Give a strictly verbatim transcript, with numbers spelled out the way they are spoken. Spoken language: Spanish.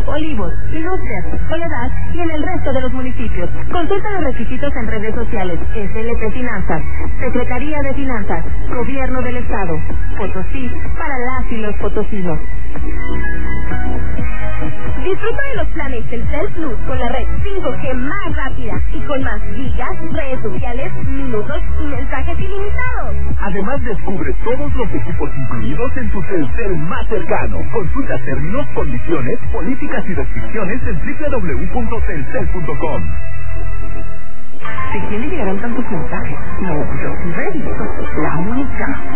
Olivos, Ilustrias, Soledad y en el resto de los municipios. Consulta los requisitos en redes sociales. S L P Finanzas, Secretaría de Finanzas, Gobierno del Estado. Potosí, para las y los potosinos. Disfruta de los planes Telcel Plus con la red cinco G más rápida y con más gigas, redes sociales, minutos y mensajes ilimitados. Además, descubre todos los equipos incluidos en tu Telcel más cercano. Consulta términos, condiciones, políticas y restricciones en doble u doble u doble u punto telcel punto com. ¿De quién le llegaron tantos mensajes? No, yo sí reviso. La única.